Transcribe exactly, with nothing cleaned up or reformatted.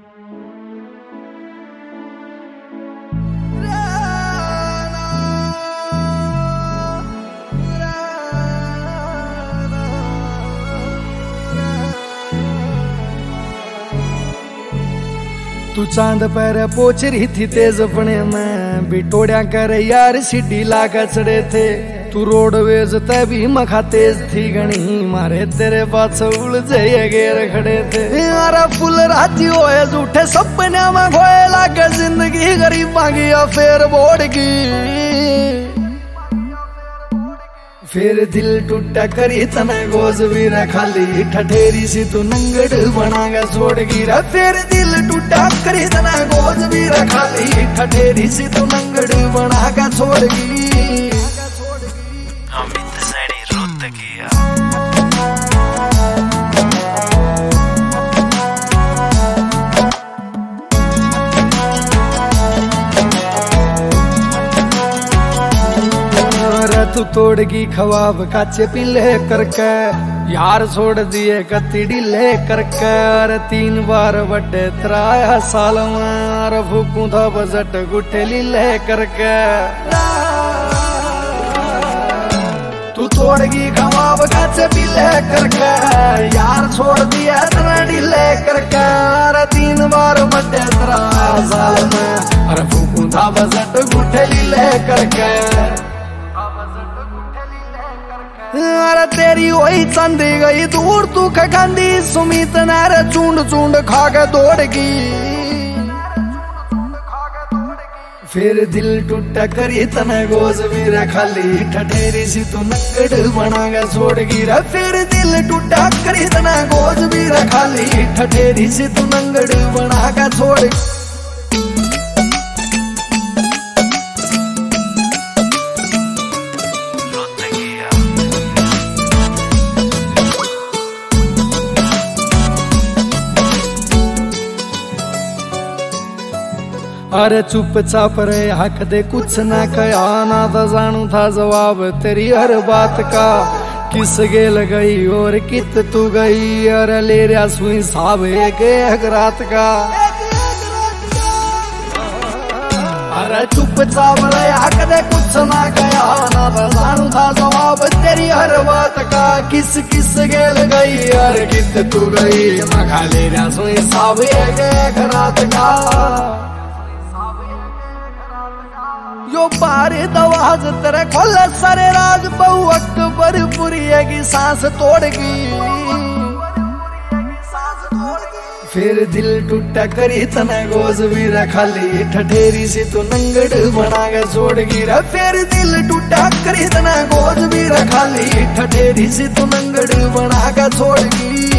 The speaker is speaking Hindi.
तू चांद पर पोच रही थी तेज अपने में बिटोड़िया कर यार सीढ़ी लाकर चढ़े थे। तू रोडवेज तभी मखा तेज थी गणी मारे तेरे पास उलझे गेर खड़े थे। यारा फुल राती होए झूठे सपने में खोए लागे जिंदगी गरीब मांगी फेर बोड़ की। फिर दिल टूटा करी तना गोज वीरा खाली ठठेरी सी तू नंगड़ बनागा छोड़ गिरा। फिर दिल टूटा करी तना गोज वीरा खाली ठठेरी सी तू नंगड़ बनागा छोड़ गी। अमित सड़ी रोत किया तू तोड़गी खवाब काचे पिले करके यार छोड़ दिए कति ढीले करके। अरे तीन बार बड़े त्राया साल में फूकू था बजट गुठे लीले करके। तू तोड़गी खवाब काचे पिले करके यार छोड़ दिए तना ढीले करके। अरे तीन बार बड़े त्राया साल में अरे फूकू था बजट गुठे लीले करके। अरे तेरी वही चंदी गई दूर तू खंदी सुमित नारे चूंड चूंड खा के दौड़गी। फिर दिल टूटा करी तना गोज मेरा खाली ठठेरी सी तू नंगड़ बनागा छोड़ गिरा। फिर दिल टूटा करी तना गोज मेरा खाली ठठेरी सी तू नंगड़ बनागा छोड़। अरे चुपचाप रे हक दे कुछ ना कया ना तो जानू था जवाब तेरी हर बात का। किस गेल गई और कित तू गई अरे ले रहा सुई साहब एक एक रात का। अरे चुपचाप रे हक दे कुछ ना कया ना तो जानू था जवाब तेरी हर बात का। किस किस गेल गई अरे कित तू गई मखा ले रहा सुई साहब एक एक रात का। यो बारे दवाज तेरे खोले सारे राज बहु अकबर पुरी की सांस तोड़गी। फिर दिल टूटा करी तना गोज वीरा खाली ठठेरी से तू नंगड़ बनागा छोड़ गिरा। फिर दिल टूटा करी तना गोज वीरा खाली ठठेरी से तू नंगड़ बनागा छोड़ गी।